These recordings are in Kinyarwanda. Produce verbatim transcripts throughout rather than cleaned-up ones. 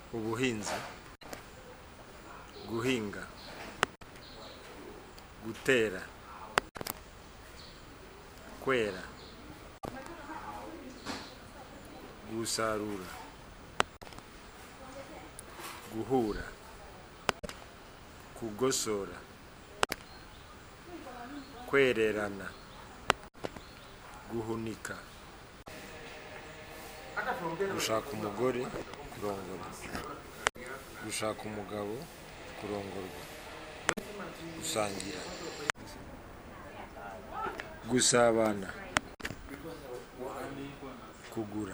ubuhinzi, guhinga, gutera, kwera, gusarura, guhura, kugosora, kwererana, guhunika, gushaka umugore, kurongora, gushaka umugabo, kurongorwa, gusangira, gusabana, kugura,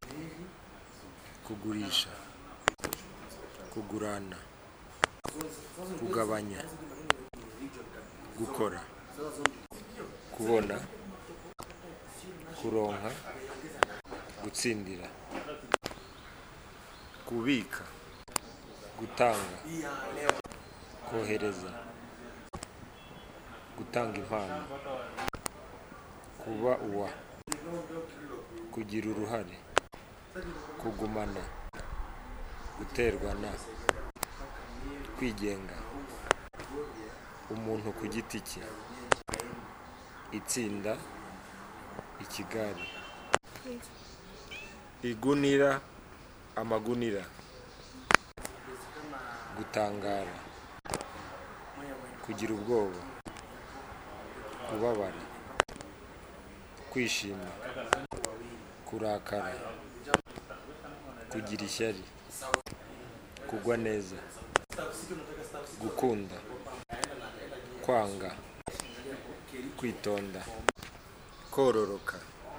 kugurisha, kugurana, kugabanya, gukora, kubona, kuronka, gutsindira, kubika, gutanga, kohereza, gutanga impano, kuba uwa, kugira uruhare, kugumana, guterwana, kwigenga, umuntu ku giti cye, itsinda, ikigare, igunira, amagunira, gutangara, kugira ubwoba, kubabara, kwishima, kurakara, kugira ishyari, kugwa neza, gukunda, kwanga, kwitonda, kororoka,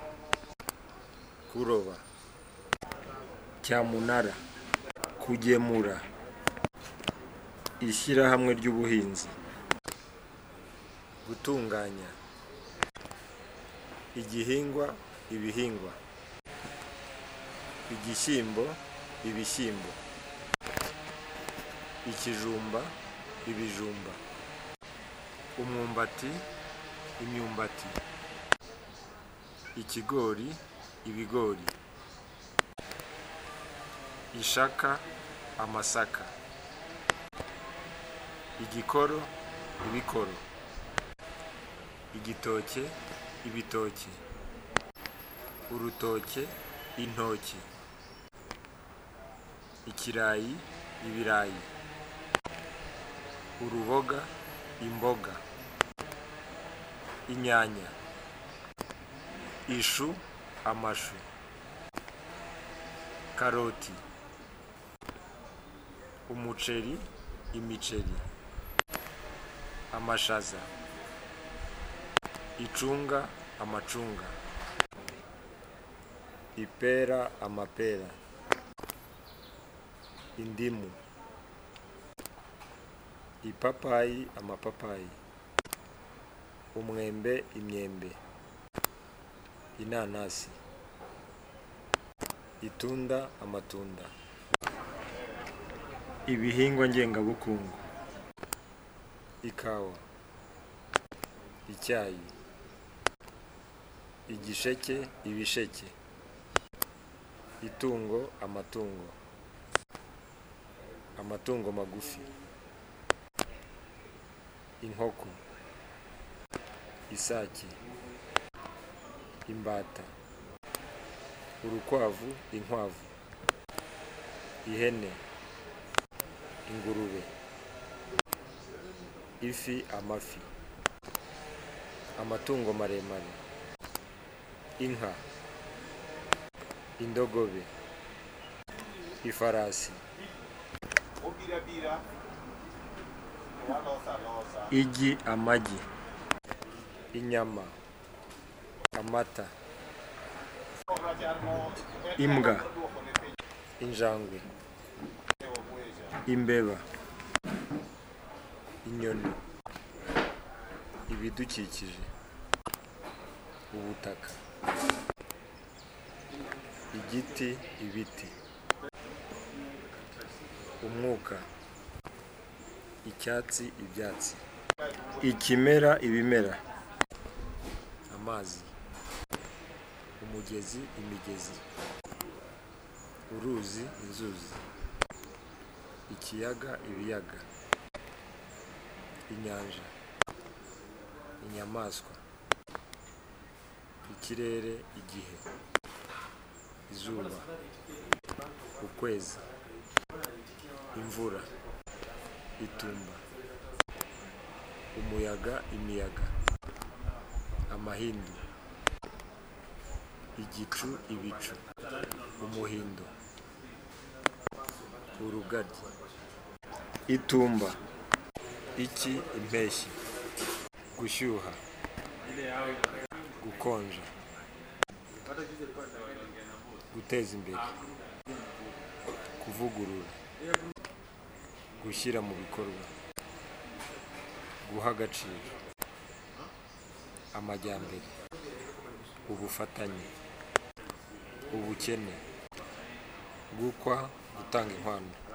kuroba, cyamunara, kugemura, ishyirahamwe ry'ubuhinzi, gutunganya, igihingwa, ibihingwa, igishyimbo, ibishyimbo, ikijumba, ibijumba, umwumbati, imyumbati, ikigori, ibigori, ishaka, amasaka, igikoro, ibikoro, igitoke, ibitoki, urutoke, intoki, ikirayi, ibirayi, uruboga, imboga, inyanya, ishu, amashu, karoti, umuceri, imiceri, amashaza, icunga, amacunga, ipera, amapera, indimu, ipapayi, amapapayi, umwembe, imyembe, inanasi, itunda, amatunda, ibihingwa ngengabukungu, ikawa, icyayi, igisheke, ibisheke, itungo, amatungo, amatungo magufi, inkoko, isake, imbata, urukwavu, inkwavu, ihene, ingurube, ifi, amafi, amatungo maremare, inka, indogobe, ifarasi, igi, amagi, inyama, amata, imbwa, injangwe, imbeba, inyoni, ibidukikije, ubutaka, igiti, ibiti, umwuka, icyatsi, ibyatsi, ikimera, ibimera, amazi, umugezi, imigezi, uruzi, inzuzi, ikiyaga, ibiyaga, inyanja, inyamaswa, ikirere, igihe, izuba, ukwezi, imvura, itumba, umuyaga, imiyaga, amahindu, igicu, ibicu, umuhindo, urugaryi, itumba, iki, impeshyi, gushyuha, gukonja, guteza imbere, kuvugurura, gushyira mu bikorwa, guha agaciro, amajyambere, ubufatanye, ubukene, gukwa, gutanga inkwano.